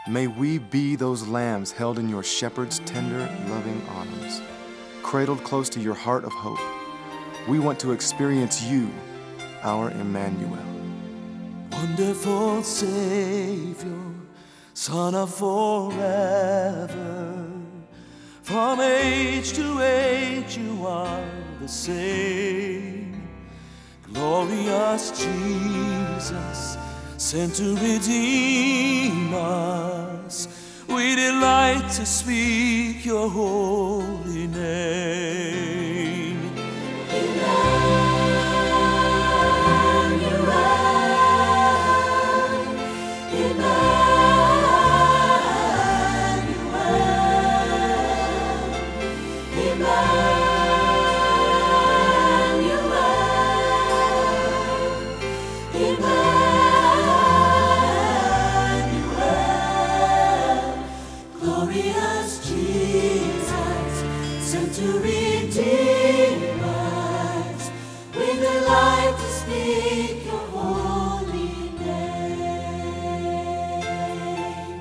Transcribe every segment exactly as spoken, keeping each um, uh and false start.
May we be those lambs held in your shepherd's tender, loving arms, cradled close to your heart of hope. We want to experience you, our Emmanuel. Wonderful Savior, Son of forever, from age to age you are the same. Glorious Jesus, sent to redeem us, we delight to speak your holy name. Emmanuel, Emmanuel, Emmanuel, Emmanuel. Glorious Jesus, sent to redeem us, we delight to speak your holy name.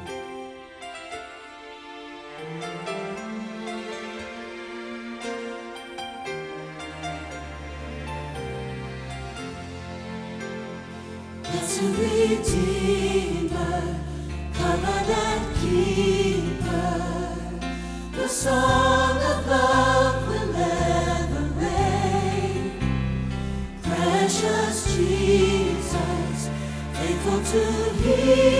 Blessed Redeemer, covenant keeper, the song of love will ever reign. Precious Jesus, faithful to heal.